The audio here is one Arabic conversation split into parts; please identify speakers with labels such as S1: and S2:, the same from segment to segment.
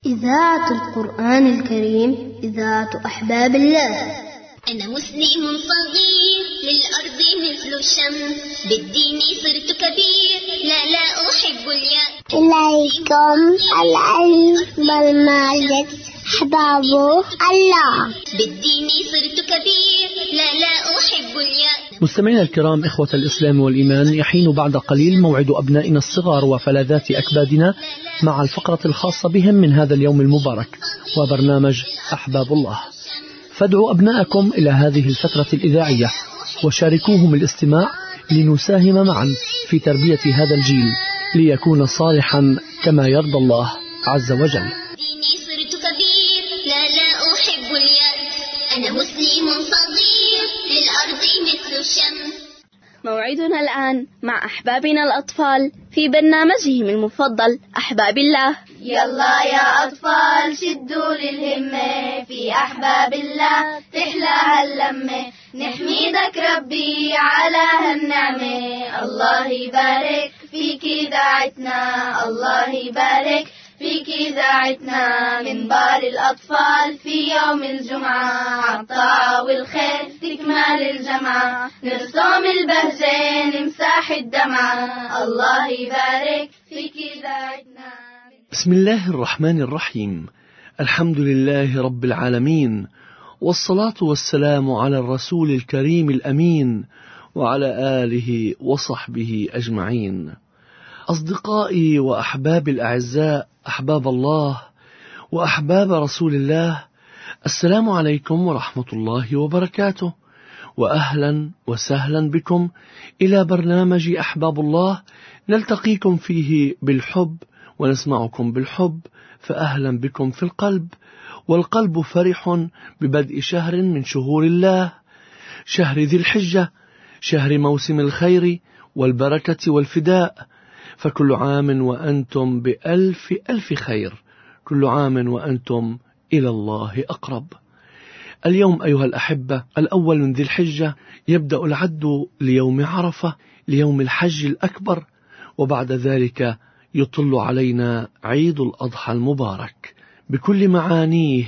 S1: إذاعة القرآن الكريم، إذاعة أحباب الله.
S2: أنا مسلم صغير للأرض مثل الشمس، بالدين صرت كبير، لا أحب اليأس.
S3: إليكم العلم والمعرفة أحباب الله،
S2: بالدين صرت كبير، لا أحب اليأس.
S4: مستمعينا الكرام، إخوة الإسلام والإيمان، يحين بعد قليل موعد أبنائنا الصغار وفلذات أكبادنا مع الفقرة الخاصة بهم من هذا اليوم المبارك وبرنامج أحباب الله. فادعوا أبناءكم إلى هذه الفترة الإذاعية وشاركوهم الاستماع لنساهم معا في تربية هذا الجيل ليكون صالحا كما يرضى الله عز وجل.
S2: صرت كبير، لا أحب اليأس. أنا مسلم صغير للأرض مثل الشمس.
S5: موعدنا الآن مع أحبابنا الأطفال في برنامجهم المفضل أحباب الله.
S6: يلا يا أطفال شدوا للهمة، في أحباب الله تحلى هاللمة، نحمدك ربي على هالنعمة. الله يبارك فيك إذاعتنا، الله يبارك فيك إذاعتنا، من بار الأطفال في يوم الجمعة، عالطاعة والخير تكمل الجمعة، نرسم البهجة نمسح الدمعة. الله يبارك فيك إذاعتنا.
S4: بسم الله الرحمن الرحيم. الحمد لله رب العالمين، والصلاة والسلام على الرسول الكريم الأمين وعلى آله وصحبه أجمعين. أصدقائي وأحبابي الأعزاء، أحباب الله وأحباب رسول الله، السلام عليكم ورحمة الله وبركاته، وأهلا وسهلا بكم إلى برنامج أحباب الله، نلتقيكم فيه بالحب ونسمعكم بالحب، فأهلا بكم في القلب. والقلب فرح ببدء شهر من شهور الله، شهر ذي الحجة، شهر موسم الخير والبركة والفداء، فكل عام وأنتم بألف ألف خير، كل عام وأنتم إلى الله أقرب. اليوم أيها الأحبة الأول من ذي الحجة يبدأ العد ليوم عرفة، ليوم الحج الأكبر، وبعد ذلك يطل علينا عيد الأضحى المبارك بكل معانيه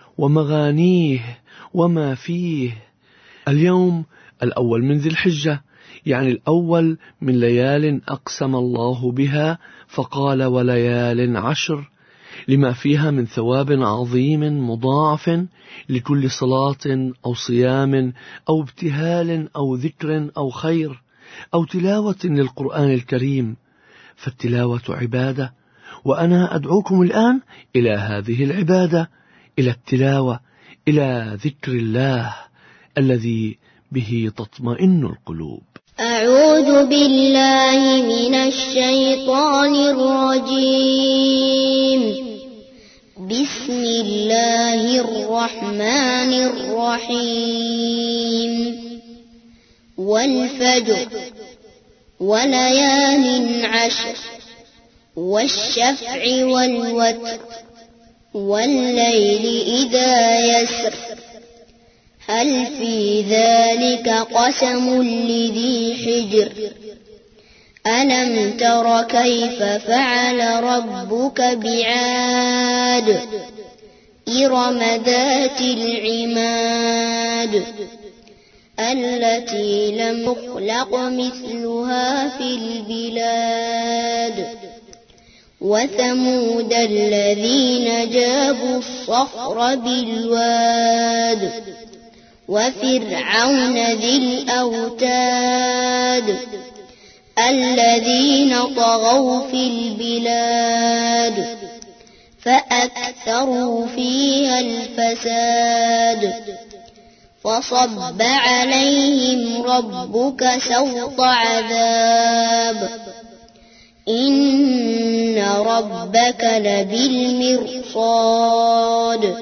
S4: ومغانيه وما فيه. اليوم الأول من ذي الحجة يعني الأول من ليال أقسم الله بها فقال وليال عشر، لما فيها من ثواب عظيم مضاعف لكل صلاة أو صيام أو ابتهال أو ذكر أو خير أو تلاوة للقرآن الكريم، فالتلاوة عبادة، وأنا أدعوكم الآن إلى هذه العبادة، إلى التلاوة، إلى ذكر الله الذي به تطمئن القلوب.
S3: أعوذ بالله من الشيطان الرجيم. بسم الله الرحمن الرحيم. والفجر وليال عشر، والشفع والوتر، والليل إذا يسر، هل في ذلك قسم لذي حجر؟ ألم تر كيف فعل ربك بعاد؟ إرم ذات العماد، التي لم يخلق مثلها في البلاد. وثمود الذين جابوا الصخر بالواد، وفرعون ذي الأوتاد، الذين طغوا في البلاد فأكثروا فيها الفساد. فصب عليهم ربك سوط عذاب، إن ربك لبالمرصاد.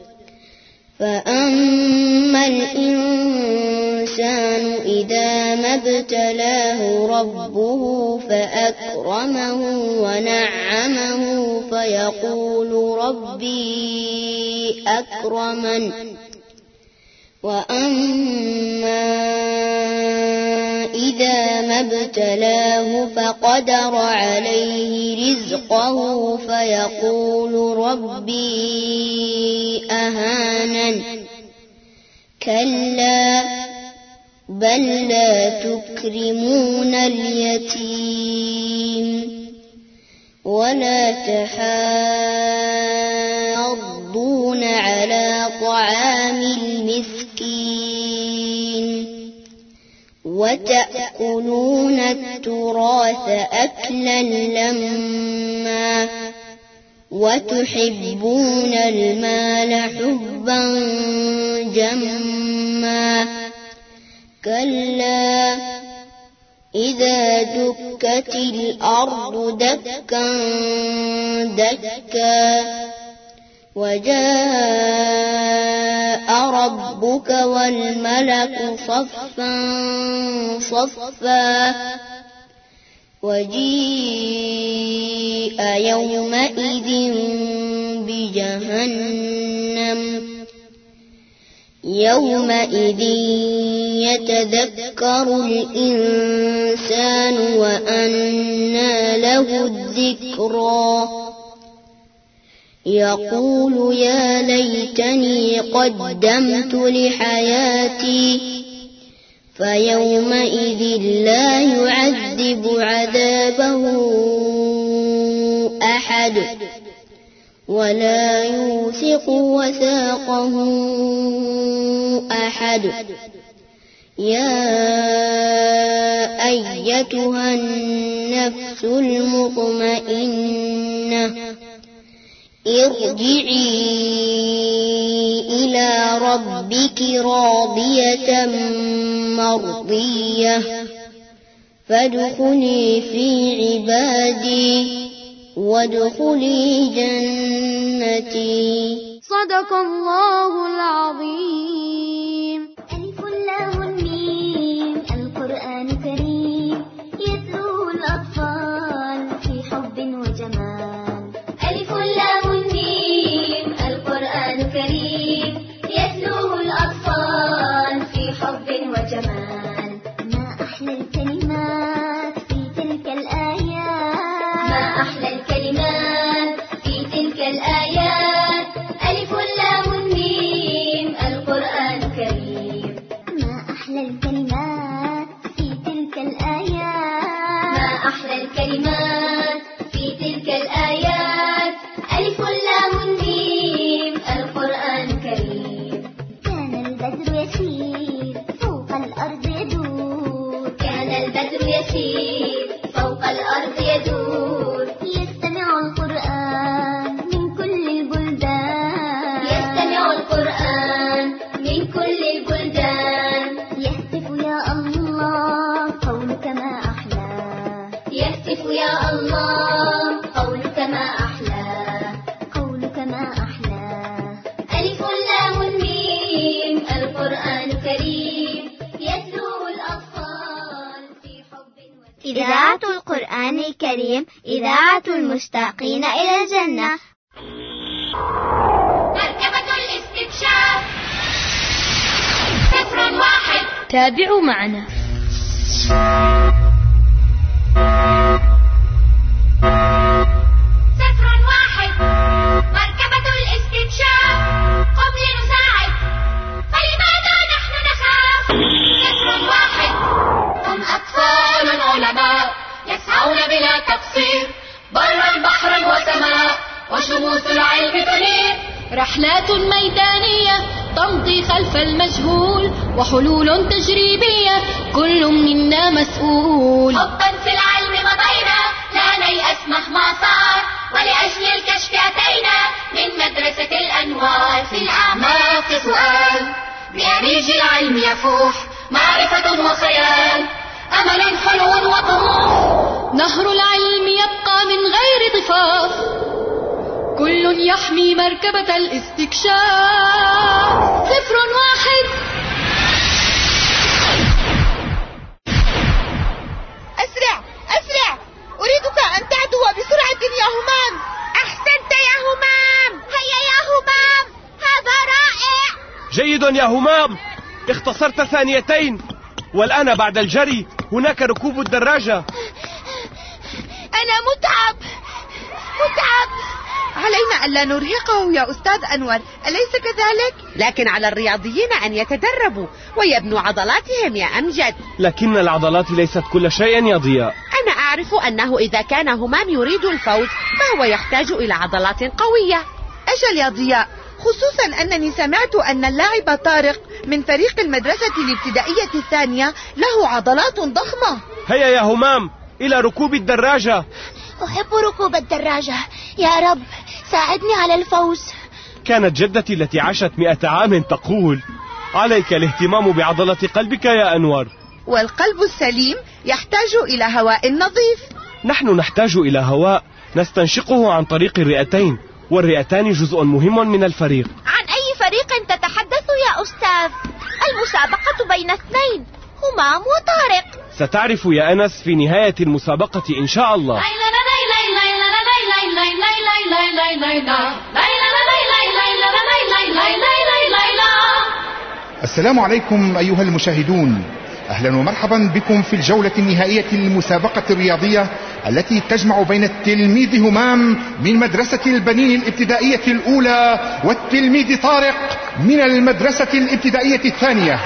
S3: فأما الإنسان إذا ما ابتلاه ربه فأكرمه ونعمه فيقول ربي أكرمن. وأما إذا ما ابتلاه فقدر عليه رزقه فيقول ربي أهانن كلا بل لا تكرمون اليتيم ولا تحاضون على طعام المسكين وتأكلون التراث أكلا لما وتحبون المال حبا جما كلا إذا دكت الأرض دكا دكا وجاء ربك والملك صفا صفا وجيء يومئذ بجهنم يومئذ يتذكر الإنسان وأنى له الذكرى يقول يا ليتني قدمت لحياتي فيومئذ لا يعذب عذابه أحد ولا يوثق وثاقه أحد يا أيتها النفس المطمئنة ارجعي إلى ربك راضية مرضية فادخلي في عبادي وادخلي جنتي.
S1: صدق الله العظيم.
S2: ألف لام ميم القرآن كريم يتلوه الأطفال في حب وجمال. ألف لام ميم القرآن كريم يتلوه الأطفال في حب وجمال. ما أحلى الكلمات في تلك الآيات ما أحلى الكلمات في تلك الآيات. ألف لام ميم القرآن كريم ما أحلى الكلمات في تلك الآيات ما أحلى الكلمات في تلك الآيات. ألف لام ميم القرآن كريم. كان البدر يسير فوق الأرض يدور كان البدر يسير فوق الأرض يدور يستمع القرآن من كل البلدان يستمع القرآن من كل البلدان. يهتف يا الله قولك ما أحلى يهتف يا الله قولك ما أحلى قولك ما أحلى. ألف لام ميم القرآن كريم يتلوه الأطفال في حب
S1: إذاعة القرآن الكريم إذاعة المشتاقين إلى الجنة.
S2: مركبة الاستكشاف 01.
S5: تابعوا معنا.
S2: 01 مركبة الاستكشاف. قم لنساعد فلماذا نحن نخاف؟ 01 هم أطفال علماء يسعون بلا تقصير برا بحرا وسماء وشموس العلم تنير.
S7: رحلات ميدانية تمضي خلف المجهول وحلول تجريبية كل منا مسؤول.
S2: حبا في العلم مضينا لا نيأس مهما صار ولأجل الكشف أتينا من مدرسة الأنوار. في الأعماق سؤال بأريج العلم يفوح معرفة وخيال أمل حلو وطموح.
S7: نهر العلم يبقى من غير ضفاف كل يحمي مركبة الاستكشاف. 01
S8: أسرع أسرع أريدك أن تعدو بسرعة يا همام. أحسنت يا همام.
S2: هيا يا همام هذا رائع.
S9: جيد يا همام اختصرت ثانيتين والآن بعد الجري هناك ركوب الدراجة.
S8: أنا متعب. علينا ألا نرهقه يا أستاذ أنور، أليس كذلك؟
S10: لكن على الرياضيين أن يتدربوا ويبنوا عضلاتهم يا أمجد.
S9: لكن العضلات ليست كل شيء يا ضياء.
S10: أنا أعرف أنه إذا كان همام يريد الفوز فهو يحتاج إلى عضلات قوية.
S8: أجل يا ضياء، خصوصا أنني سمعت أن اللاعب طارق من فريق المدرسة الابتدائية الثانية له عضلات ضخمة.
S9: هيا يا همام إلى ركوب الدراجة.
S6: أحب ركوب الدراجة، يا رب ساعدني على الفوز.
S9: كانت جدتي التي عاشت 100 عام تقول: عليك الاهتمام بعضلة قلبك يا أنور.
S8: والقلب السليم يحتاج إلى هواء نظيف.
S9: نحن نحتاج إلى هواء نستنشقه عن طريق الرئتين، والرئتان جزء مهم من الفريق.
S6: عن أي فريق تتحدث يا أستاذ؟ المسابقة بين اثنين، همام وطارق.
S9: ستعرف يا أنس في نهاية المسابقة إن شاء الله.
S11: السلام عليكم أيها المشاهدون، أهلا ومرحبا بكم في الجولة النهائية للمسابقة الرياضية التي تجمع بين التلميذ همام من مدرسة البنين الابتدائية الأولى والتلميذ طارق من المدرسة الابتدائية الثانية.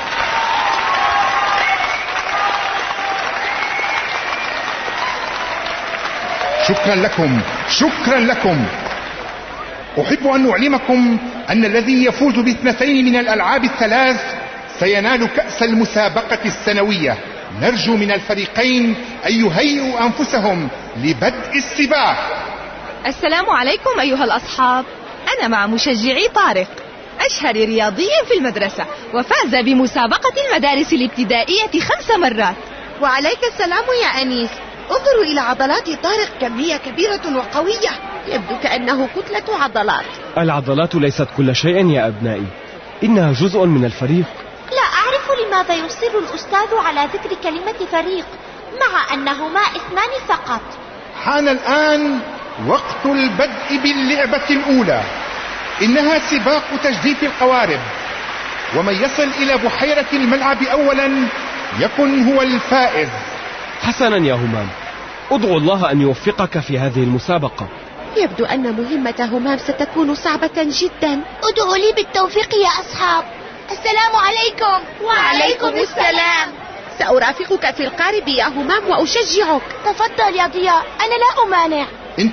S11: شكرا لكم. أحب أن أعلمكم أن الذي يفوز باثنتين من الألعاب الثلاث سينال كأس المسابقة السنوية. نرجو من الفريقين أن يهيئوا أنفسهم لبدء السباق.
S8: السلام عليكم أيها الأصحاب، أنا مع مشجعي طارق، أشهر رياضي في المدرسة، وفاز بمسابقة المدارس الابتدائية 5 مرات. وعليك السلام يا أنيس، انظروا إلى عضلات طارق، كم هي كبيرة وقوية،
S10: يبدو كأنه كتلة عضلات.
S9: العضلات ليست كل شيء يا أبنائي، إنها جزء من الفريق.
S6: لا أعرف لماذا يصر الأستاذ على ذكر كلمة فريق مع أنهما 2 فقط.
S11: حان الآن وقت البدء باللعبة الأولى، إنها سباق تجديف القوارب، ومن يصل إلى بحيرة الملعب أولا يكن هو الفائز.
S9: حسنا يا همام، ادعو الله أن يوفقك في هذه المسابقة.
S10: يبدو أن مهمة همام ستكون صعبة جدا.
S6: ادعوا لي بالتوفيق يا أصحاب. السلام عليكم.
S8: وعليكم السلام.
S10: سأرافقك في القارب يا همام وأشجعك.
S6: تفضل يا ضياء، أنا لا أمانع.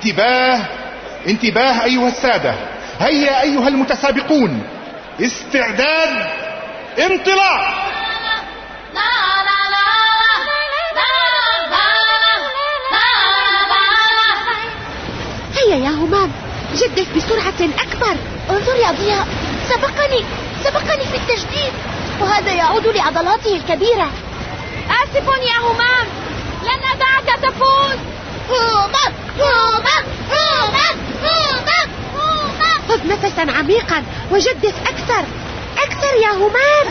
S11: انتباه أيها السادة، هيا أيها المتسابقون، استعداد، انطلاق.
S10: هيا يا همام، جدف بسرعة أكبر.
S6: انظر يا ضياء، سبقني في التجديد، وهذا يعود لعضلاته الكبيرة. آسف يا همام، لن أدعك تفوز. همام.
S10: خذ نفسا عميقا وجدف أكثر يا همام.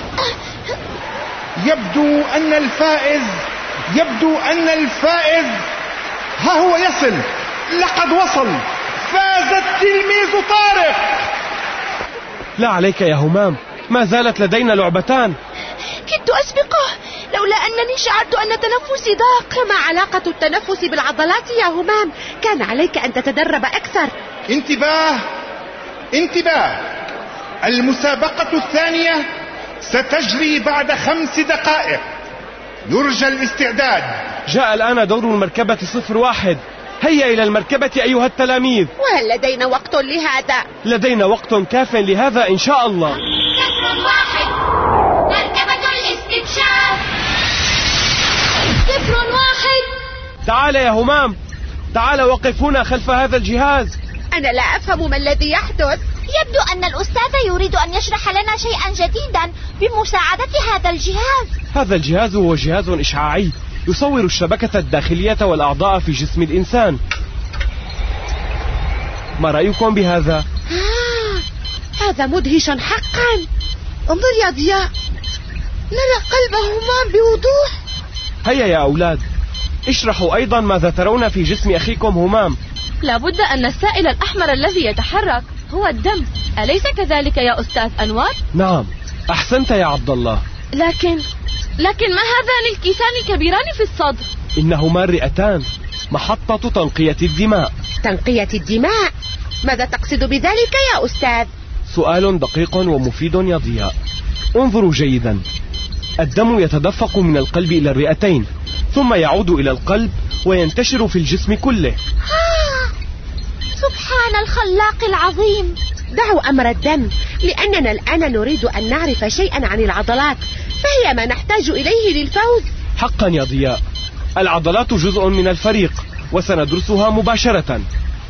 S11: يبدو أن الفائز ها هو يصل، لقد وصل، فاز التلميذ طارق.
S9: لا عليك يا همام، ما زالت لدينا لعبتان.
S8: كدت أسبقه لولا أنني شعرت أن تنفسي ضاق.
S10: ما علاقة التنفس بالعضلات يا همام؟ كان عليك أن تتدرب أكثر.
S11: انتباه، المسابقة الثانية ستجري بعد 5 دقائق، يرجى الاستعداد.
S9: جاء الآن دور المركبة 01. هيا إلى المركبة أيها التلاميذ.
S10: وهل لدينا وقت لهذا؟
S9: لدينا وقت كاف لهذا إن شاء الله.
S2: 01 مركبة الاستكشاف.
S6: 01.
S9: تعال يا همام، تعال وقف هنا خلف هذا الجهاز.
S10: أنا لا أفهم ما الذي يحدث.
S6: يبدو أن الأستاذ يريد أن يشرح لنا شيئا جديدا بمساعدة هذا الجهاز.
S9: هذا الجهاز هو جهاز إشعاعي يصور الشبكة الداخلية والأعضاء في جسم الإنسان. ما رأيكم بهذا؟
S10: هذا مدهش حقا.
S8: انظر يا ضياء، نرى قلب همام بوضوح.
S9: هيا يا أولاد، اشرحوا أيضا ماذا ترون في جسم أخيكم همام.
S5: لابد أن السائل الأحمر الذي يتحرك هو الدم، أليس كذلك يا أستاذ أنور؟
S9: نعم، أحسنت يا عبد الله.
S5: لكن لكن ما هذان الكيسان الكبيران في الصدر؟
S9: إنهما الرئتان، محطة تنقية الدماء.
S10: تنقية الدماء؟ ماذا تقصد بذلك يا أستاذ؟
S9: سؤال دقيق ومفيد يا ضياء. انظروا جيدا، الدم يتدفق من القلب إلى الرئتين، ثم يعود إلى القلب وينتشر في الجسم كله.
S6: سبحان الخلاق العظيم.
S10: دعوا أمر الدم، لأننا الآن نريد أن نعرف شيئا عن العضلات، فهي ما نحتاج إليه للفوز.
S9: حقا يا ضياء، العضلات جزء من الفريق وسندرسها مباشرة.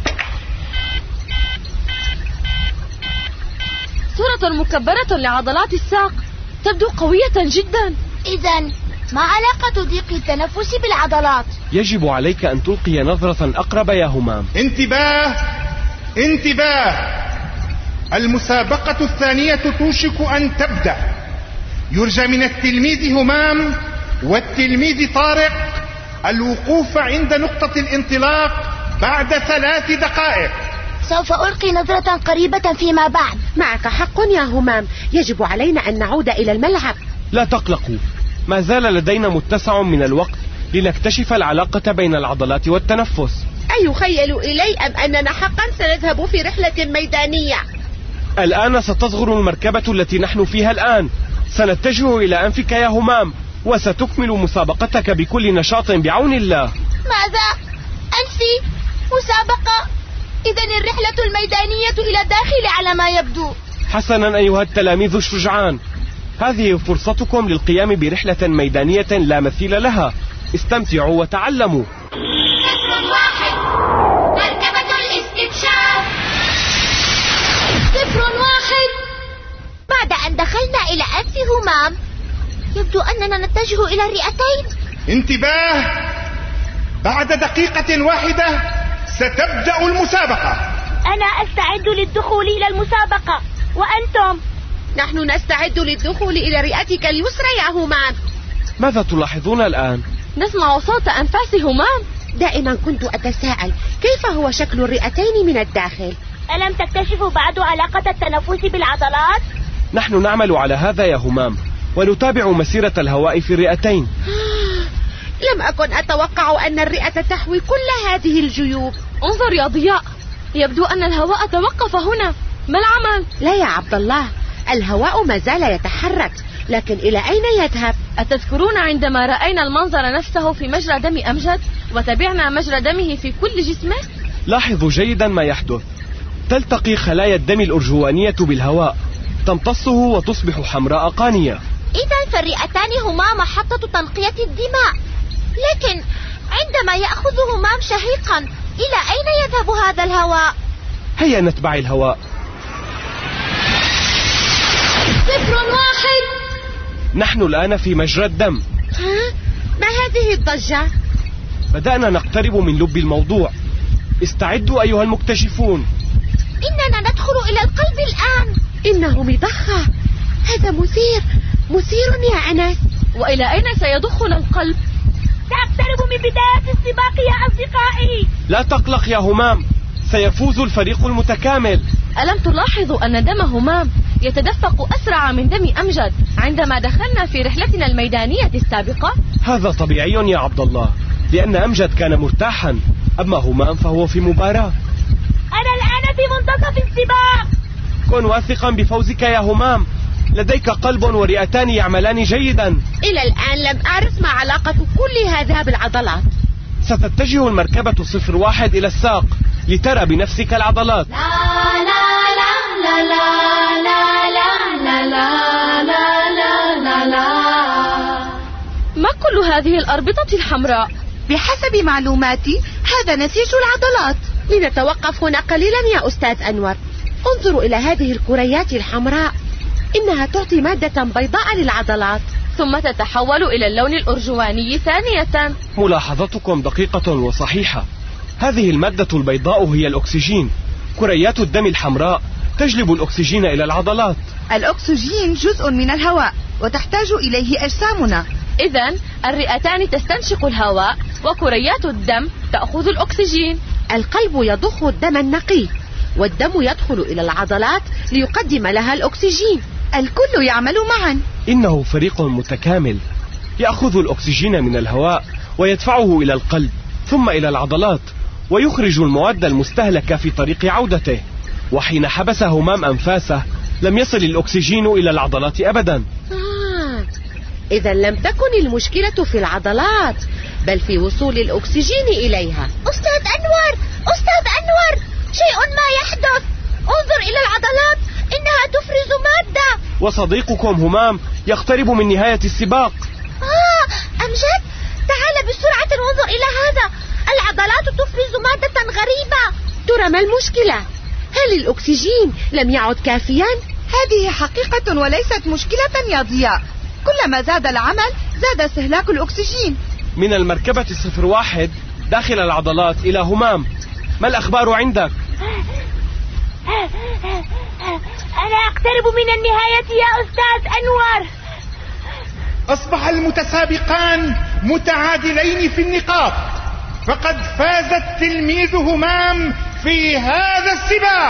S5: صورة مكبرة لعضلات الساق تبدو قوية جدا.
S6: إذن ما علاقة ضيق التنفس بالعضلات؟
S9: يجب عليك أن تلقي نظرة أقرب يا همام.
S11: انتباه انتباه، المسابقة الثانية توشك أن تبدأ. يرجى من التلميذ همام والتلميذ طارق الوقوف عند نقطة الانطلاق بعد 3 دقائق.
S6: سوف ألقي نظرة قريبة فيما بعد.
S10: معك حق يا همام، يجب علينا أن نعود إلى الملعب.
S9: لا تقلقوا، ما زال لدينا متسع من الوقت لنكتشف العلاقة بين العضلات والتنفس.
S10: أيخيل إلي أم أننا حقا سنذهب في رحلة ميدانية؟
S9: الآن ستصغر المركبة التي نحن فيها الآن، سنتجه إلى أنفك يا همام، وستكمل مسابقتك بكل نشاط بعون الله.
S6: ماذا؟ أنفي؟ مسابقة؟ إذن الرحلة الميدانية إلى الداخل على ما يبدو.
S9: حسنا أيها التلاميذ الشجعان، هذه فرصتكم للقيام برحلة ميدانية لا مثيل لها. استمتعوا وتعلموا.
S2: صفر واحد، مركبة الاستكشاف.
S6: 0 1. بعد أن دخلنا إلى أنف همام يبدو أننا نتجه إلى الرئتين.
S11: انتباه، بعد دقيقة واحدة ستبدأ المسابقة.
S6: أنا أستعد للدخول إلى المسابقة، وأنتم؟
S10: نحن نستعد للدخول إلى رئتك اليسرى يا همام.
S9: ماذا تلاحظون الآن؟
S5: نسمع صوت أنفاس همام.
S10: دائما كنت أتساءل كيف هو شكل الرئتين من الداخل.
S6: ألم تكتشفوا بعد علاقة التنفس بالعضلات؟
S9: نحن نعمل على هذا يا همام، ونتابع مسيرة الهواء في الرئتين.
S10: لم أكن أتوقع أن الرئة تحوي كل هذه الجيوب.
S5: انظر يا ضياء، يبدو أن الهواء توقف هنا. ما العمل؟
S10: لا يا عبد الله، الهواء ما زال يتحرك، لكن إلى أين يذهب؟
S5: أتذكرون عندما رأينا المنظر نفسه في مجرى دم أمجد وتبعنا مجرى دمه في كل جسمه؟
S9: لاحظوا جيدا ما يحدث. تلتقي خلايا الدم الأرجوانية بالهواء، تمتصه وتصبح حمراء قانية.
S6: إذن فالرئتان هما محطة تنقية الدماء، لكن عندما يأخذ همام شهيقا إلى أين يذهب هذا الهواء؟
S9: هيا نتبع الهواء.
S7: 0 1.
S9: نحن الآن في مجرى الدم.
S10: ما هذه الضجة؟
S9: بدأنا نقترب من لب الموضوع. استعدوا أيها المكتشفون.
S6: إننا ندخل إلى القلب الآن.
S10: إنه مضخة، هذا مثير يا أنس.
S5: وإلى أين سيدخل القلب؟
S6: سأقترب من بداية السباق يا أصدقائي.
S9: لا تقلق يا همام، سيفوز الفريق المتكامل.
S5: ألم تلاحظوا أن دم همام يتدفق أسرع من دم أمجد عندما دخلنا في رحلتنا الميدانية السابقة؟
S9: هذا طبيعي يا عبد الله، لأن أمجد كان مرتاحا، أما همام فهو في مباراة.
S6: أنا الآن في منتصف السباق.
S9: كن واثقا بفوزك يا همام، لديك قلب ورئتان يعملان جيدا.
S10: إلى الآن لم أعرف ما علاقة كل هذا بالعضلات.
S9: ستتجه المركبة 0 1 إلى الساق لترى بنفسك العضلات.
S2: لا لا لا لا لا لا لا لا لا لا.
S5: ما كل هذه الأربطة الحمراء؟
S8: بحسب معلوماتي هذا نسيج العضلات.
S10: لنتوقف هنا قليلا يا أستاذ أنور. انظروا إلى هذه الكريات الحمراء، إنها تعطي مادة بيضاء للعضلات،
S5: ثم تتحول إلى اللون الأرجواني ثانية.
S9: ملاحظتكم دقيقة وصحيحة، هذه المادة البيضاء هي الأكسجين. كريات الدم الحمراء تجلب الأكسجين إلى العضلات.
S8: الأكسجين جزء من الهواء وتحتاج إليه أجسامنا.
S5: إذن الرئتان تستنشق الهواء وكريات الدم تأخذ الأكسجين.
S10: القلب يضخ الدم النقي، والدم يدخل إلى العضلات ليقدم لها الأكسجين.
S8: الكل يعمل معا.
S9: إنه فريق متكامل. يأخذ الأكسجين من الهواء ويدفعه إلى القلب ثم إلى العضلات، ويخرج المواد المستهلكة في طريق عودته. وحين حبس همام أنفاسه لم يصل الأكسجين إلى العضلات أبدا.
S10: إذا لم تكن المشكلة في العضلات بل في وصول الأكسجين إليها.
S6: أستاذ أنور شيء ما يحدث، انظر إلى العضلات، إنها تفرز مادة.
S9: وصديقكم همام يقترب من نهاية السباق.
S6: أمجد، تعال بسرعة وانظر إلى هذا، العضلات تفرز مادة غريبة.
S10: ترى ما المشكلة؟ هل الأكسجين لم يعد كافيا؟
S8: هذه حقيقة وليست مشكلة يا ضياء، كلما زاد العمل زاد استهلاك الأكسجين.
S9: من المركبة 01 داخل العضلات إلى همام، ما الأخبار عندك؟
S6: أنا أقترب من النهاية يا أستاذ أنور.
S11: أصبح المتسابقان متعادلين في النقاط، فقد فاز التلميذ همام في هذا السباق.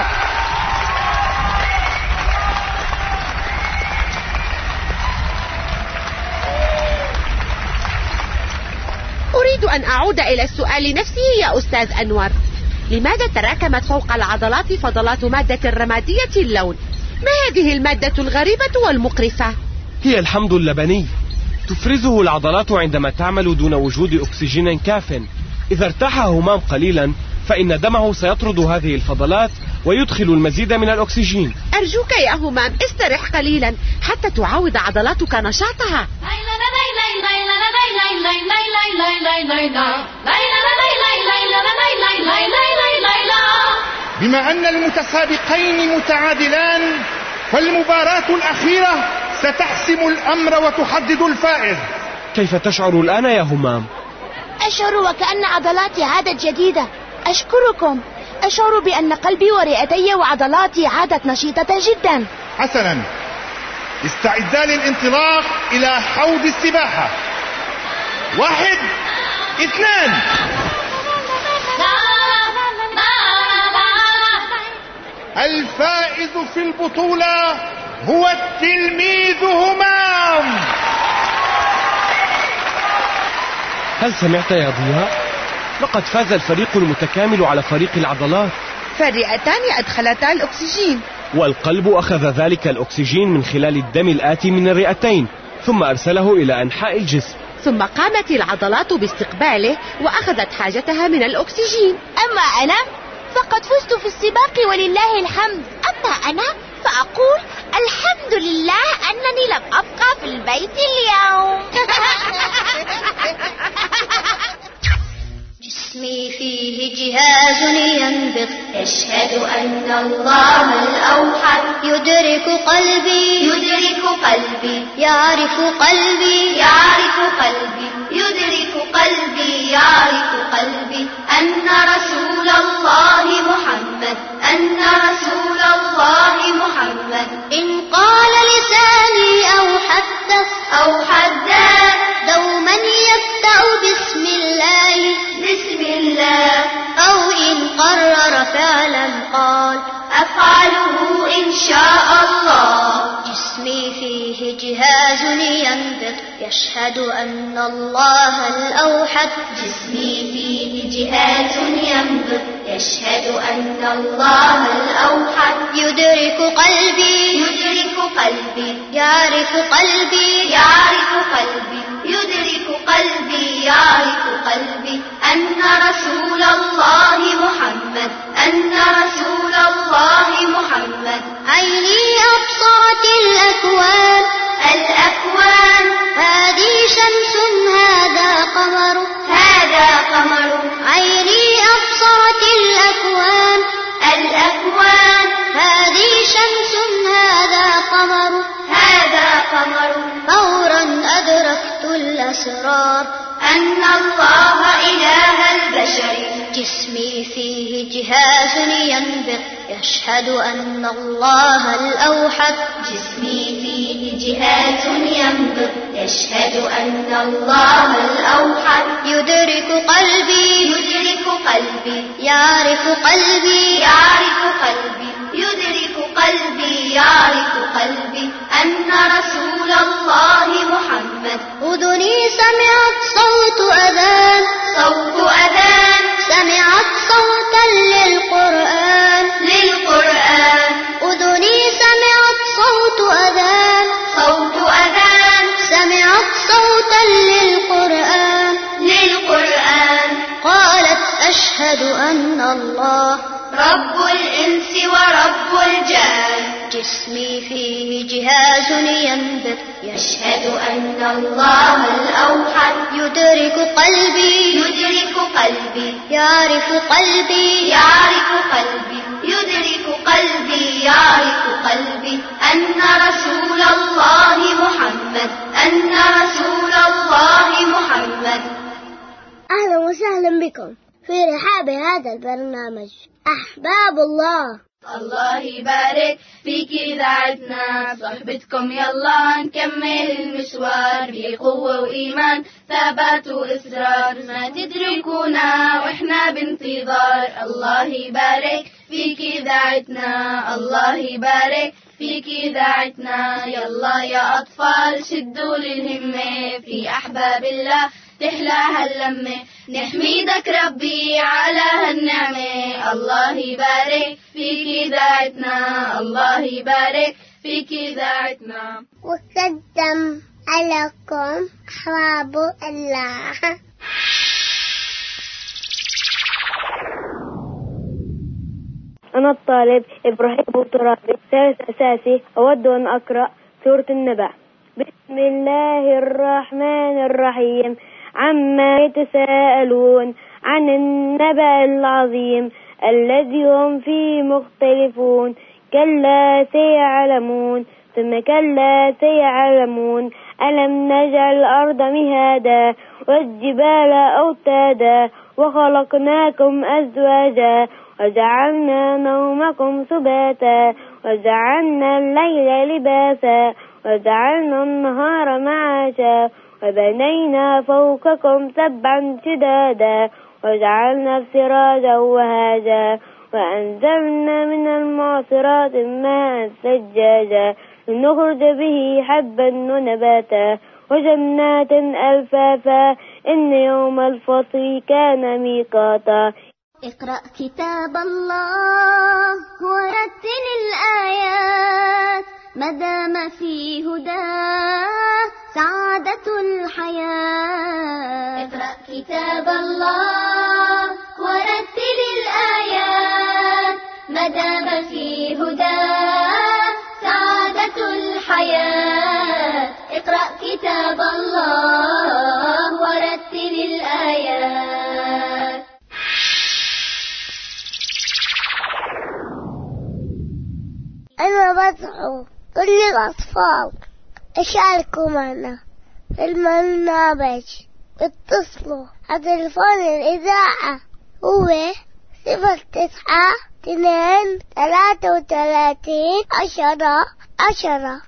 S10: أريد أن أعود إلى السؤال نفسه يا أستاذ أنور، لماذا تراكمت فوق العضلات فضلات مادة رمادية اللون؟ ما هذه المادة الغريبة والمقرفة؟
S9: هي الحمض اللبني، تفرزه العضلات عندما تعمل دون وجود أكسجين كاف. إذا ارتاح همام قليلا فإن دمه سيطرد هذه الفضلات ويدخل المزيد من الأكسجين.
S10: أرجوك يا همام استرح قليلا حتى تعاود عضلاتك نشاطها.
S11: بما أن المتسابقين متعادلان فالمباراة الأخيرة ستحسم الأمر وتحدد الفائز.
S9: كيف تشعر الآن يا همام؟
S6: أشعر وكأن عضلاتي عادت جديدة. أشكركم. أشعر بأن قلبي ورئتي وعضلاتي عادت نشيطة جدا.
S11: حسنا، استعدا للانطلاق إلى حوض السباحة. 1 2. الفائز في البطولة هو التلميذ همام.
S9: هل سمعت يا ضياء؟ لقد فاز الفريق المتكامل على فريق العضلات.
S8: فالرئتان أدخلتا الأكسجين،
S9: والقلب أخذ ذلك الأكسجين من خلال الدم الآتي من الرئتين ثم أرسله إلى أنحاء الجسم،
S10: ثم قامت العضلات باستقباله وأخذت حاجتها من الأكسجين.
S6: أما أنا فقد فزت في السباق ولله الحمد. أما أنا فأقول الحمد لله أنني لم أبقى في البيت اليوم.
S2: جسمي فيه جهاز ينبض يشهد أن الله الأوحد يدرك قلبي يعرف قلبي يدرك قلبي أن رسول الله محمد إن قال لساني أو حدث دوما يبدأ بسم الله أو إن قرر فعلا قال أفعله إن شاء الله. جسمي فيه جهاز ينبض يشهد أن الله الأوحد يشهد أن الله الأوحد يدرك قلبي يعرف قلبي يدرك قلبي أن رسول الله محمد عيني أبصرت الأكوان هذه شمس هذا قمر عيني أبصرت الأكوان هذه شمس هذا قمر فورا أدركت الأسرار أن الله إله البشر. جسمي فيه جهاز ينبض يشهد أن الله الأوحد يشهد أن الله الأوحد يدرك قلبي يعرف قلبي يدرك قلبي أن رسول الله محمد محمد.
S3: أذني سمعت صوت أذان،
S2: صوت أذان
S3: سمعت صوتا للقرآن،
S2: للقرآن.
S3: أذني سمعت صوت أذان،
S2: صوت أذان
S3: سمعت صوتا للقرآن،
S2: للقرآن.
S3: قالت أشهد أن الله
S2: رب الإنس ورب الجان،
S3: جسمي فيه جهاز ينبض،
S2: يشهد أن الله الأوحد
S3: يدرك قلبي،
S2: يدرك قلبي،
S3: يعرف قلبي،
S2: يعرف قلبي، يدرك قلبي، يعرف قلبي أن رسول الله محمد، أن رسول الله محمد.
S3: أهلا وسهلا بكم في رحاب هذا البرنامج أحباب الله.
S2: الله يبارك فيك إذاعتنا، صحبتكم يلا نكمل المشوار بقوة وإيمان، ثبات وإصرار، ما تدركونا وإحنا بانتظار. الله يبارك فيك إذاعتنا، الله يبارك فيك إذاعتنا. يلا يا أطفال شدوا للهمة، في أحباب الله تحلى هاللمة، نحميدك ربي على هالنعمة. الله يبارك فيك إذاعتنا، الله يبارك فيك إذاعتنا.
S3: وقدم عليكم أحباب الله.
S12: أنا الطالب إبراهيم أبو ترابي، ثالث أساسي. أود أن أقرأ سورة النبأ. بسم الله الرحمن الرحيم. عما يتساءلون عن النبأ العظيم الذي هم فيه مختلفون. كلا سيعلمون ثم كلا سيعلمون. ألم نجعل الأرض مهادا والجبال أوتادا وخلقناكم أزواجا وجعلنا نومكم سباتا وجعلنا الليل لباسا وجعلنا النهار معاشا وبنينا فوقكم سبعا شدادا وجعلنا سراجا وهاجا وأنزلنا من المعصرات ماء ثجاجا لنخرج به حبا ونباتا وجنات ألفافا إن يوم الفصل كان ميقاتا.
S3: اقرأ كتاب الله ورتل الآيات ما دام في هداه سعادة الحياة.
S2: اقرأ كتاب الله ورتل الآيات ما دام في هداه سعادة الحياة. اقرأ كتاب الله ورتل الآيات.
S3: أنا بدعو كل الأطفال اشاركوا معنا في البرنامج. اتصلوا على تليفون الإذاعة هو 09-2-33-10-10.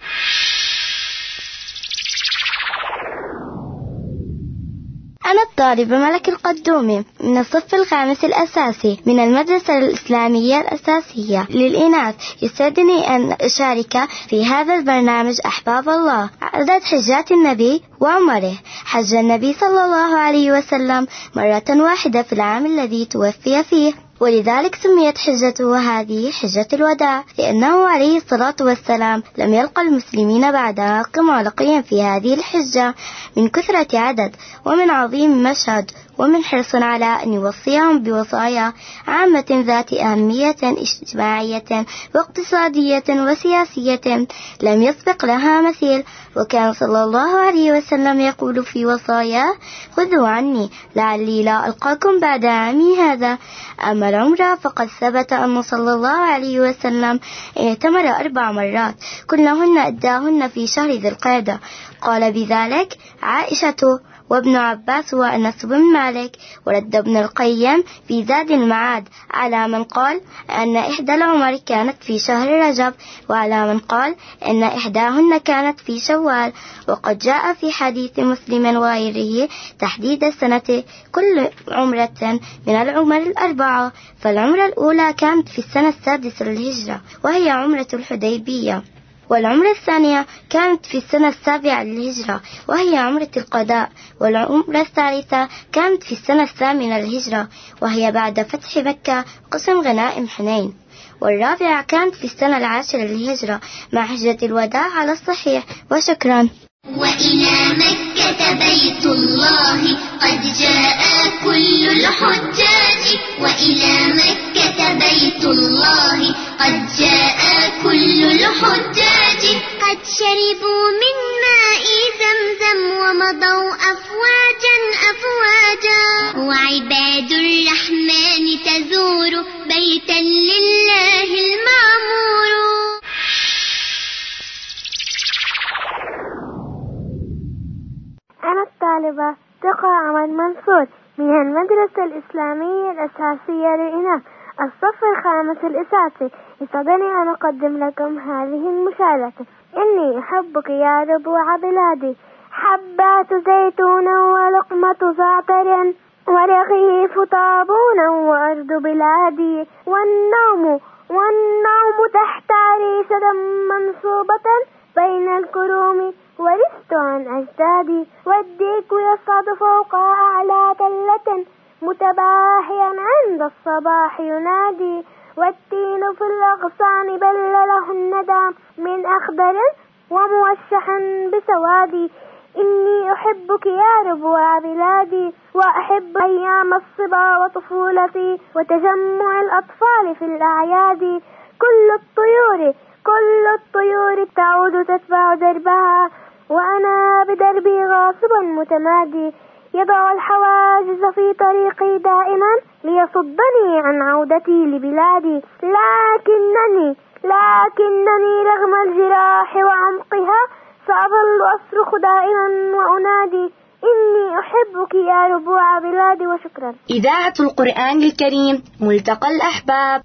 S13: أنا الطالبة ملك القدومي من الصف الخامس الأساسي من المدرسة الإسلامية الأساسية للإناث. يسعدني أن أشارك في هذا البرنامج أحباب الله. عدد حجات النبي وعمره. حج النبي صلى الله عليه وسلم مرة واحدة في العام الذي توفي فيه، ولذلك سميت حجته هذه حجة الوداع، لأنه عليه الصلاة والسلام لم يلقى المسلمين بعد عاقم ولقيا في هذه الحجة من كثرة عدد ومن عظيم مشهد ومن حرص على أن يوصيهم بوصايا عامة ذات أهمية اجتماعية واقتصادية وسياسية لم يسبق لها مثيل. وكان صلى الله عليه وسلم يقول في وصاياه: خذوا عني لعلي لا ألقاكم بعد عامي هذا. أما العمرة فقد ثبت أن صلى الله عليه وسلم اعتمر 4 مرات كلهن أداهن في شهر ذي القعدة. قال بذلك عائشة وابن عباس وأنس بن مالك. ورد ابن القيم في زاد المعاد على من قال أن إحدى العمر كانت في شهر رجب، وعلى من قال أن إحداهن كانت في شوال. وقد جاء في حديث مسلم وغيره تحديد السنة كل عمرة من العمر 4. فالعمرة الأولى كانت في السنة 6 للهجرة وهي عمرة الحديبية، والعمرة الثانية كانت في السنة 7 للهجرة وهي عمرة القضاء. والعمرة الثالثة كانت في السنة 8 للهجرة وهي بعد فتح مكة قسم غنائم حنين. والرابعة كانت في السنة 10 للهجرة مع حجة الوداع على الصحيح. وشكرا.
S2: وإلى مكة بيت الله قد جاء كل الحجاج، وإلى مكة بيت الله قد جاء كل الحجاج،
S3: قد شربوا من ماء زمزم ومضوا أفواجا أفواجا،
S2: وعباد الرحمن تزور بيتا لله المعمور.
S12: أنا الطالبة تقرأ عمر منصور من المدرسة الإسلامية الأساسية للإناث الصف الخامس الأساسي. يسعدني أن أقدم لكم هذه المشاركة. إني أحبك يا ربوع بلادي، حبات زيتون ولقمة زعتر ورغيف طابون وأرض بلادي، والنوم تحت عريشة منصوبة بين الكروم ورثت عن أجدادي، والديك يصعد فوق أعلى تلة متباهيا عند الصباح ينادي، والتين في الأغصان بل له الندى من أخضر وموشح بسوادي. إني أحبك يا ربوع بلادي، وأحب أيام الصبا وطفولتي وتجمع الأطفال في الأعياد. كل الطيور تعود تتبع دربها، وأنا بدربي غاصبا متمادي، يضع الحواجز في طريقي دائما ليصدني عن عودتي لبلادي. لكنني رغم الجراح وعمقها سأظل أصرخ دائما وأنادي إني أحبك يا ربوع بلادي. وشكرا.
S13: إذاعة القرآن الكريم ملتقى الأحباب.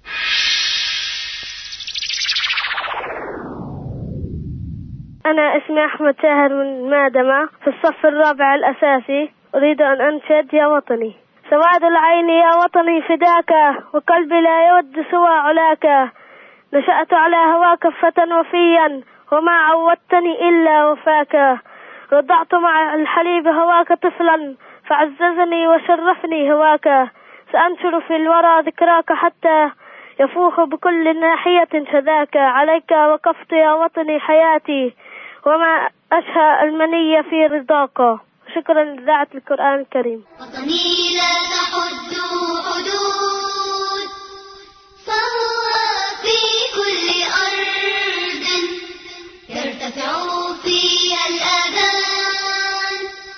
S12: أنا اسمي أحمد شاهر من مادمة في الصف الرابع الأساسي. أريد أن أنشد يا وطني. سواد العين يا وطني فداك، وقلبي لا يود سوى علاك، نشأت على هواك فتى وفيا، وما عودتني إلا وفاك، رضعت مع الحليب هواك طفلا، فعززني وشرفني هواك، سأنشر في الورى ذكراك حتى يفوح بكل ناحية شذاك، عليك وقفت يا وطني حياتي، وما أشهى المنية في رضاك. شكرا لإذاعة القرآن الكريم.
S2: وطني لا تحد حدود، فهو في كل أرض يرتفع فيها الآذان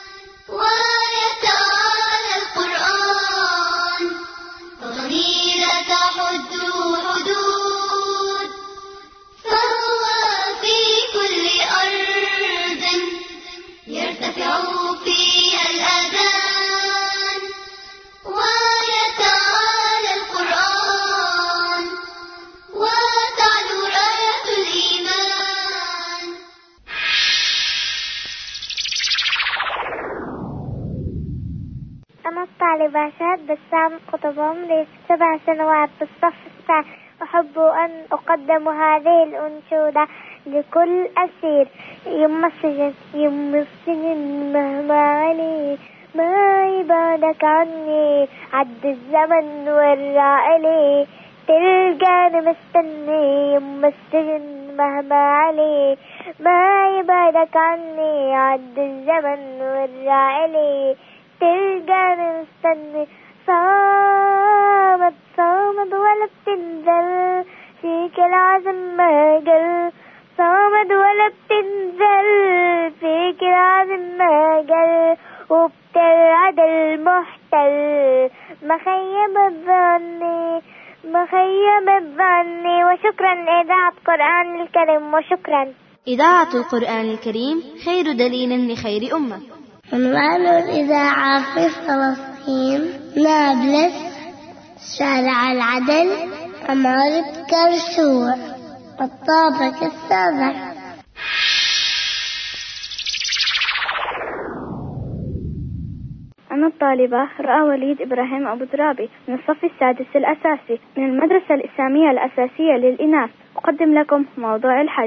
S2: ويتعالى القرآن. وطني لا تحد حدود، فهو في كل أرض يرتفع فيها الأذان ويتعالى القرآن وتعلو راية الإيمان.
S3: أنا الطالبة شهد بسام قطب، عمري 7 سنوات في الصف الثاني. أحب أن أقدم هذه الأنشودة لكل أسير. يم السجن مهما علي، ما يبعدك عني عد الزمن والرائلي، تلقاني مستني. يم السجن مهما علي، ما يبعدك عني عد الزمن والرائلي، تلقاني مستني. صامد ولا بتنزل فيك العزم ما قل، صامد ولا بتنزل فيك العزم ما قل، وبترعد المحتل مخيم الظني. وشكرا لإذاعة القرآن الكريم. وشكرا.
S13: إذاعة القرآن الكريم خير دليل لخير أمة.
S3: عنوان الإذاعة في فلسطين نابلس، شارع العدل، عمارة كرشور، الطابق السابع.
S12: أنا الطالبة رأى وليد إبراهيم أبو ترابي من الصف السادس الأساسي من المدرسة الإسلامية الأساسية للإناث. أقدم لكم موضوع الحج.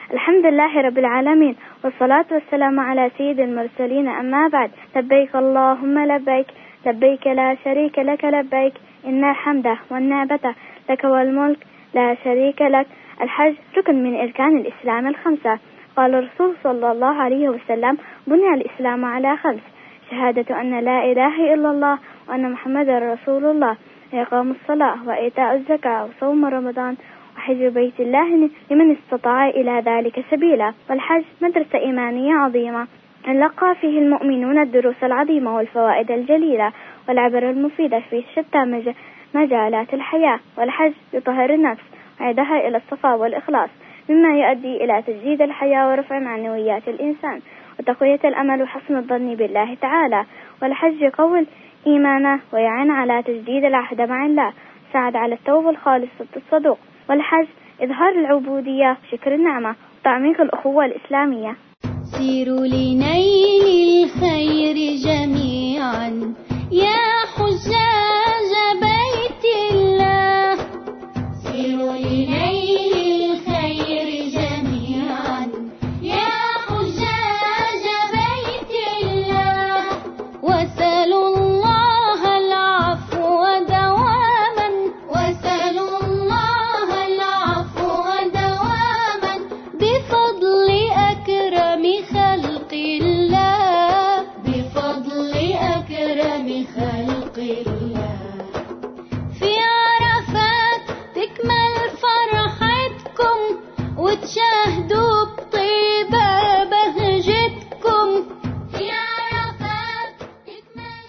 S3: الحمد لله رب العالمين، والصلاة والسلام على سيد المرسلين. أما بعد، لبيك اللهم لبيك، لبيك لا شريك لك لبيك، إن الحمد والنعمة لك والملك لا شريك لك. الحج ركن من أركان الإسلام الخمسة. قال الرسول صلى الله عليه وسلم: بني الإسلام على 5: شهادة أن لا إله إلا الله وأن محمدا رسول الله، وإقام الصلاة وإيتاء الزكاة وصوم رمضان وحج بيت الله لمن استطاع إلى ذلك سبيلا. والحج مدرسة إيمانية عظيمة لقى فيه المؤمنون الدروس العظيمة والفوائد الجليلة والعبر المفيدة في شتى مجالات الحياة. والحج يطهر النفس ويعيدها إلى الصفاء والإخلاص، مما يؤدي إلى تجديد الحياة ورفع معنويات الإنسان وتقوية الأمل وحسن الظن بالله تعالى. والحج يقوي إيمانه ويعين على تجديد العهد مع الله، ساعد على التوبة الخالصة الصدوق. والحج إظهار العبودية، شكر النعمة، وتعميق الأخوة الإسلامية.
S7: سيروا لنيل الخير جميعا يا حجاج بيت الله، سيروا لنيل الخير جميعا يا حجاج بيت الله، وسلوا الله العفو دواما، وسلوا الله العفو دواما بفضل أكرم خلق الله، بفضل أكرم خلق الله. في عرفات تكمل فرحتكم وتشاهدوا بطيبة بهجتكم، في عرفات تكمل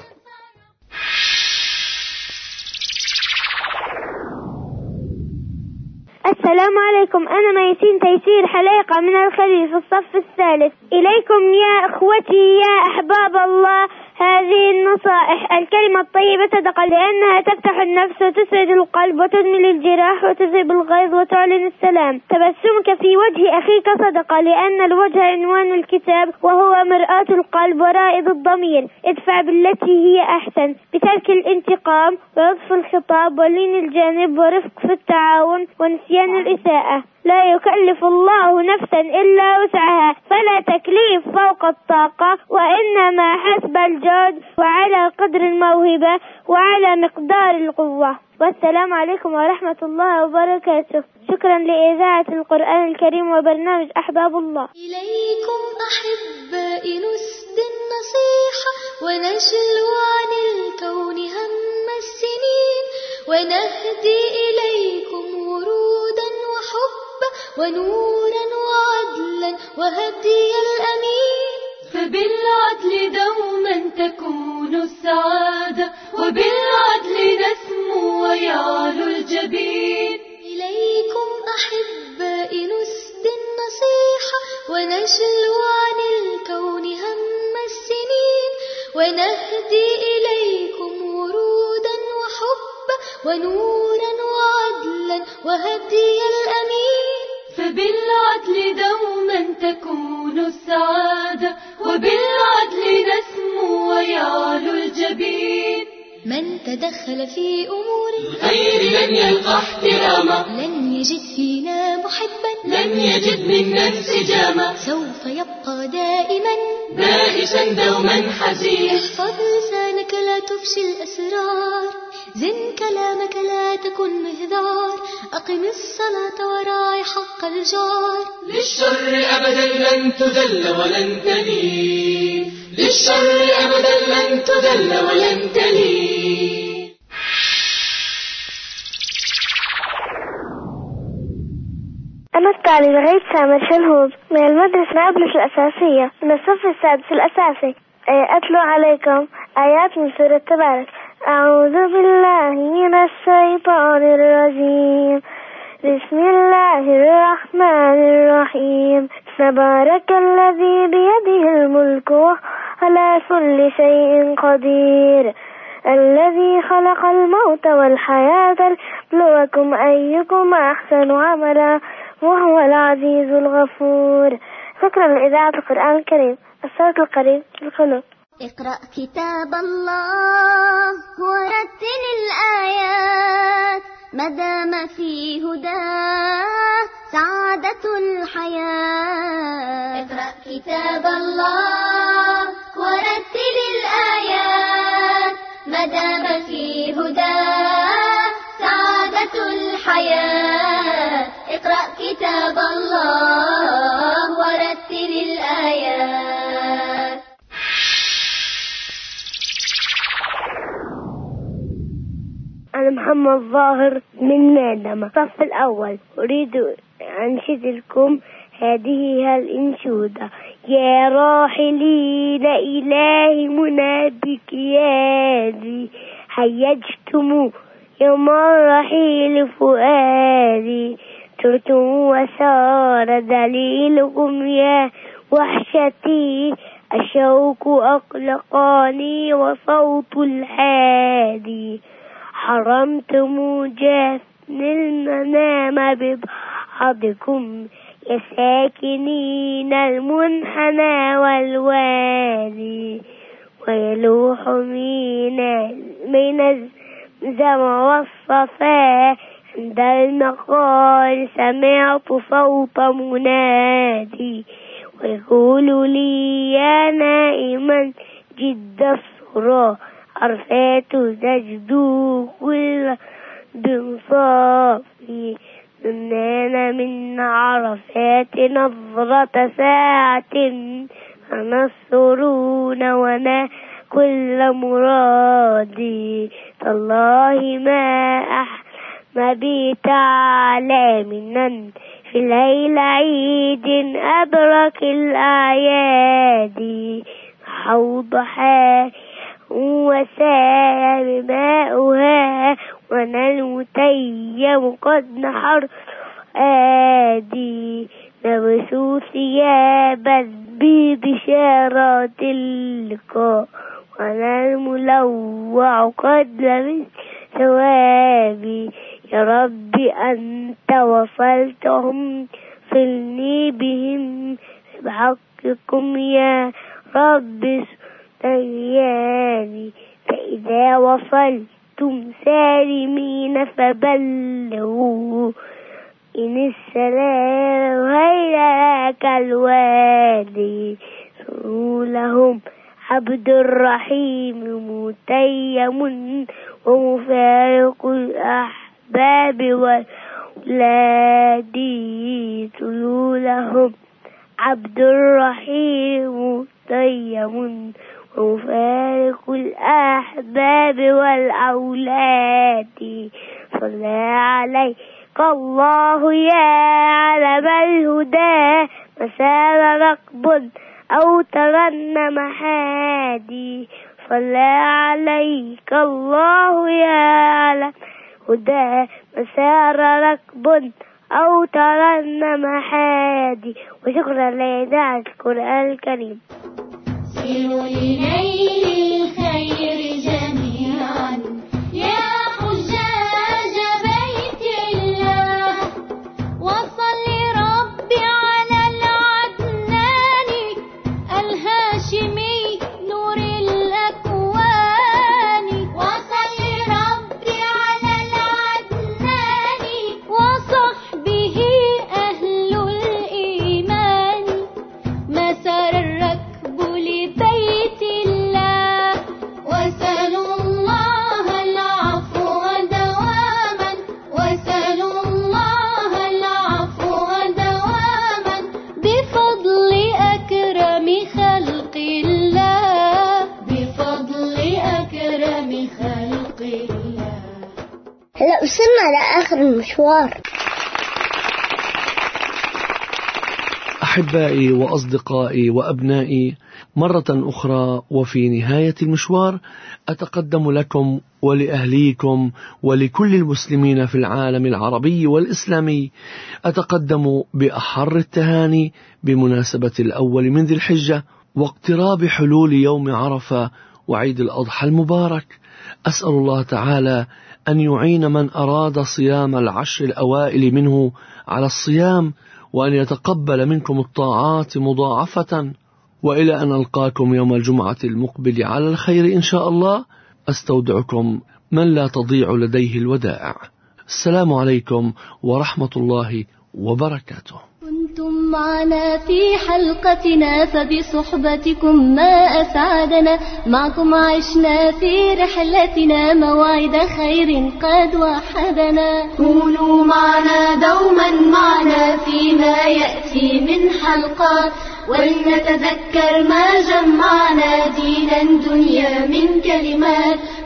S3: السلام عليكم، أنا ميسين تيسير حليقة من الخليل في الصف الثالث. إليكم يا أخوتي يا أحباب الله هذه النصائح. الكلمة الطيبة صدقة، لأنها تفتح النفس وتسعد القلب وتدمل الجراح وتذهب الغيظ وتعلن السلام. تبسمك في وجه أخيك صدقة، لأن الوجه عنوان الكتاب وهو مرآة القلب ورائد الضمير. ادفع بالتي هي أحسن، بترك الانتقام ولطف الخطاب ولين الجانب ورفق في التعاون ونسيان الإساءة. لا يكلف الله نفسا إلا وسعها، فلا تكليف فوق الطاقة، وإنما حسب الجهد وعلى قدر الموهبة وعلى مقدار القوة. والسلام عليكم ورحمة الله وبركاته. شكرا لإذاعة القرآن الكريم وبرنامج أحباب الله.
S7: إليكم أحبائي نسد النصيحة ونشلو عن الكون هم السنين، ونهدي إليكم ورودا وحبا ونورا وعدلا وهدي الأمين. فبالعدل دوما تكون السعادة، وبالعدل نسمو ويعلو الجبين. إليكم أحبائي نسد النصيحة ونشلو عن الكون هم السنين، ونهدي إليكم ورودا وحبا ونورا وعدلا وهدي الأمين. فبالعدل دوما تكون السعادة، وبالعدل نسمو ويعلو الجبين. من تدخل في أمور
S14: الخير لن يلقى احتراما،
S7: لن يجد فينا محبا،
S14: لن يجد منا انسجاما،
S7: سوف يبقى دائما
S14: بائسا دوما حزين.
S7: احفظ لسانك لا تفشي الأسرار، زن كلامك لا تكن مهذار، أقم الصلاة وراعي حق الجار.
S14: للشر أبدا لن تذل ولن تلين، للشر أبدا لن تذل ولن تلين.
S3: أنا الطالب غيث سامر شلهوب من المدرسة نابلس الأساسية من الصف السادس الأساسي. أتلو عليكم آيات من سورة تبارك. أعوذ بالله من الشيطان الرجيم، بسم الله الرحمن الرحيم. تبارك الذي بيده الملك وعلى كل شيء قدير، الذي خلق الموت والحياة ليبلوكم أيكم أحسن عملا وهو العزيز الغفور. شكرا لإذاعة القرآن الكريم. الصوت القريب للقلوب.
S6: اقرأ كتاب الله ورتل الآيات، ما دام في هداه سعادة الحياة.
S7: الحياة.
S2: اقرأ كتاب الله ورتل الآيات، ما دام في هداه سعادة الحياة. اقرأ كتاب الله ورتل الآيات.
S12: أنا محمد ظاهر من مادمة الصف الأول. أريد أن أنشد لكم هذه الإنشودة: يا راحلين إلهي منى بكيادي، هيجتم يوم الرحيل فؤادي، ترتم وسار دليلكم يا وحشتي، الشوق أقلقاني وصوت الحادي، حرمتم جفن المنام ببعضكم يا ساكنين المنحنى والوادي، ويلوح من الزم والصفا، عند المقال سمعت صوت منادي، ويقول لي يا نائما جد الصرا، عرفات تجدو كل بنصافي، نمنا من عرفات نظرة ساعة، فنصرون ونا كل مرادي، تالله ما أحمى بي تعالى منا في الليل عيد أبرك الأعياد، حوض حال وسال ماؤها، وانا المتيم قد نحر آدي، لبسوا ثياب ببشارات اللقاء، وانا الملوع قد لبس ثوابي، يا رب أنت وصلتهم صلني بهم بحقكم يا رب تياني، فإذا وصلتم سالمين فبلغوا إن السلام هياك الوادي، لهم عبد الرحيم متيم ومفارق الأحباب والأولاد، لهم عبد الرحيم متيم ومفارق الأحباب والأولاد، صلى عليك الله يا علم الهدى، مسار ركب أو ترنم حادي، صلى عليك الله يا علم الهدى، مسار ركب أو ترنم حادي. وشكرا لإذاعة القرآن الكريم.
S2: سيروا لنيل الخير جميعا يا حجاج بيت الله، وصل ربي على العدنان الهاشمي نور الأكوان، وصل ربي على العدنان وصحبه أهل الإيمان، مسار الركب لبيت الله، وسلوا الله العفو دواما، وسلوا الله العفو دواما، بفضل أكرم خلق الله، بفضل أكرم خلق الله.
S1: هلا وصلنا لآخر المشوار.
S4: أحبائي وأصدقائي وأبنائي، مرة أخرى وفي نهاية المشوار أتقدم لكم ولأهليكم ولكل المسلمين في العالم العربي والإسلامي، أتقدم بأحر التهاني بمناسبة الأول من ذي الحجة واقتراب حلول يوم عرفة وعيد الأضحى المبارك. أسأل الله تعالى أن يعين من أراد صيام العشر الأوائل منه على الصيام، وأن يتقبل منكم الطاعات مضاعفة. وإلى أن ألقاكم يوم الجمعة المقبل على الخير إن شاء الله، أستودعكم من لا تضيع لديه الودائع. السلام عليكم ورحمة الله وبركاته.
S7: كنتم معنا في حلقتنا فبصحبتكم ما أسعدنا. معكم عشنا في رحلتنا موعد خير قد وحدنا.
S15: كونوا معنا دوما معنا فيما يأتي من حلقات، ولنتذكر ما جمعنا دينا دنيا من كلمات.